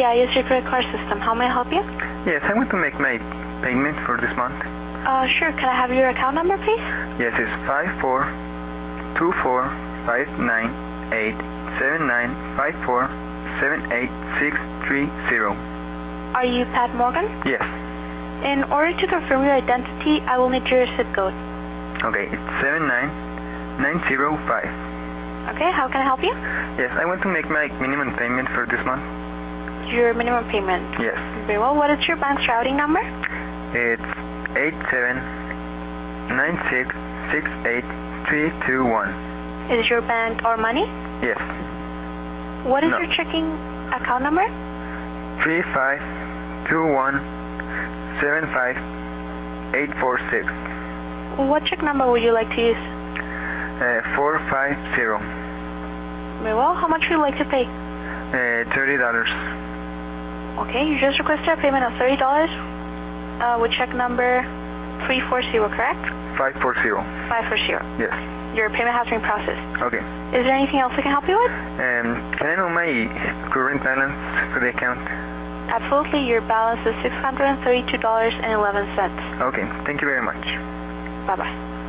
SBI is your credit card system. How may I help you? Yes, I want to make my payment for this month. Sure. Can I have your account number, please? Yes, it's 5424598795478630. Are you Pat Morgan? Yes. In order to confirm your identity, I will need your zip code. Okay, it's 79905. Okay, how can I help you? Yes, I want to make my minimum payment for this month. Your minimum payment? Yes. Very well. What is your bank's routing number? It's 8796683321. Is it your bank or money? Yes. What is No. your checking account number? 352175846. What check number would you like to use? 450. Very well. How much would you like to pay? $30. Okay, you just requested a payment of $30 with check number 340, correct? 540. 540. Yes. Your payment has been processed. Okay. Is there anything else I can help you with? Can I know my current balance for the account? Absolutely. Your balance is $632.11. Okay. Thank you very much. Bye-bye.